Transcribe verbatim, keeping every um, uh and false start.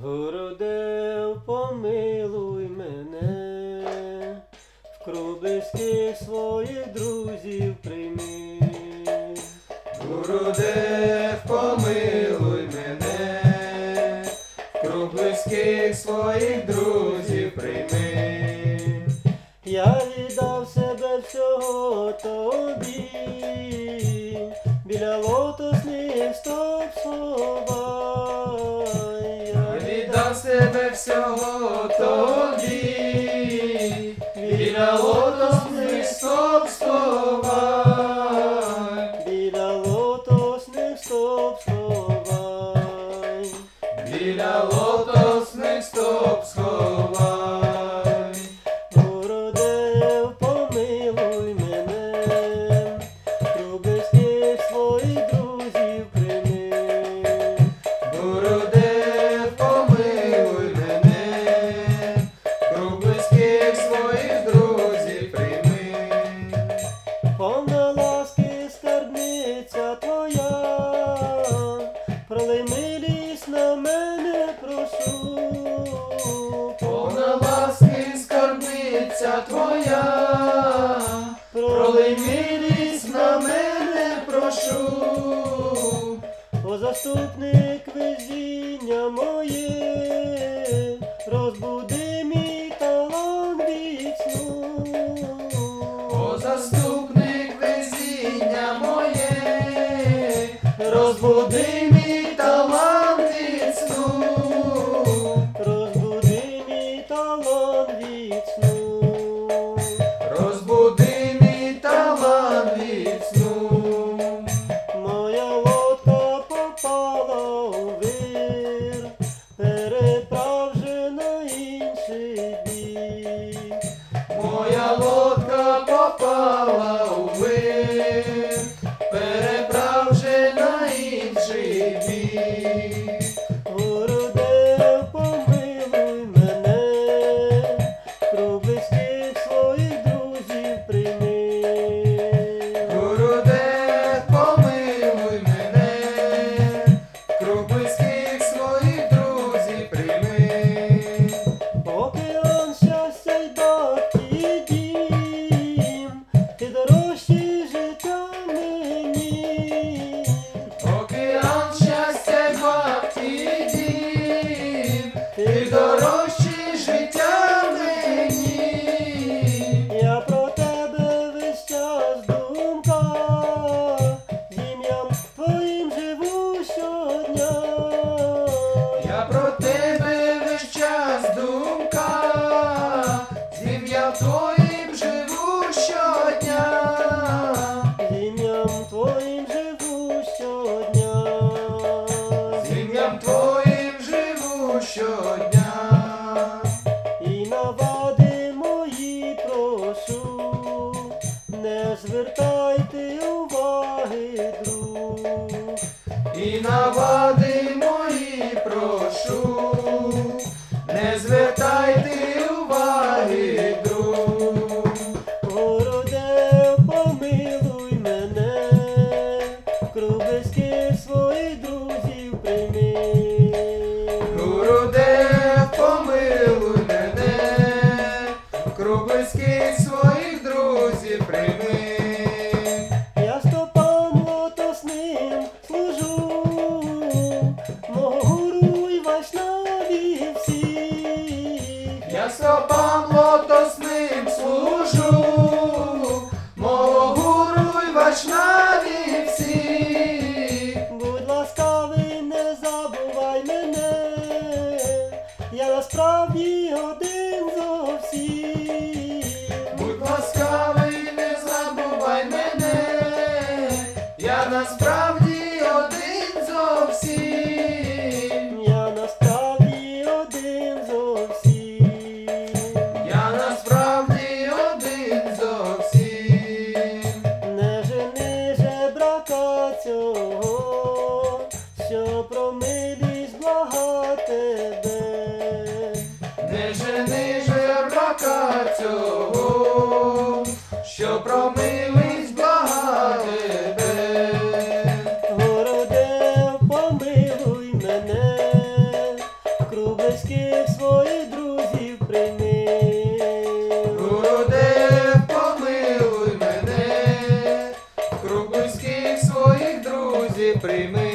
Городев, помилуй мене, в круг близьких своїх друзів прийми. Городев, помилуй мене, в круг близьких своїх друзів прийми. Я віддав себе всього тобі, біля лотосних стоп сховай. Я віддав себе всього тобі, біля лотосних стоп сховай. Біля лотосних стоп сховай. Біля лотосних стоп сховай. Городев, помилуй мене, круг близьких своїх друзів прийми. Городев, помилуй мене, круг близьких своїх друзів прийми. Повна ласки скарбниця твоя, пролий милість на мене, прошу. Повна ласки скарбниця твоя, пролий милість на мене, прошу. О, заступник везіння моє, розбуди мій талант від сну. О, заступник везіння моє, розбуди мій талант від сну. Розбуди мій талант від сну. Розбуди мій талант від сну. Моя лодка попала у вир, переправ же на інший бік. Моя лодка попала у вир, переправ же на інший бік. Городев, помилуй мене, круг близьких своїх друзів прийми. Городев, помилуй мене, круг близьких своїх друзів прийми. Океан щастя й багатий дім, ти дорожчий життя мені. Океан щастя й багатий дім, ти дорожчий життя мені. Я про тебе весь час думка, з ім'ям твоїм живу щодня. Я про тебе весь час думка, з ім'ям твоїм живу щодня. З ім'ям твоїм живу щодня. З ім'ям твоїм живу щодня. І на вади мої прошу, не звертайте уваги, друг. І на вади мої прошу, не звертайте уваги, друг. Городев, помилуй мене, круг близьких своїх друзів прийми. Городев, помилуй мене, круг близьких своїх друзів прийми. Я стопам лотосним служу, мого гуру й вайшнаві всіх. Я стопам лотосним служу, мого гуру й вайшнаві всіх. Будь ласкавий, не забувай мене, я насправді один зо всіх. Будь ласкавий, не забувай мене, я насправді один зовсім. Я насправді один зо всіх. Я насправді один зовсім. Не жени жебрака цього, що про милість блага тебе. Не жени жебрака цього, що про милість блага тебе. Городев, помилуй мене, круг близьких своїх друзів прийми. Гурудев, помилуй мене, круг близьких своїх друзів прийми.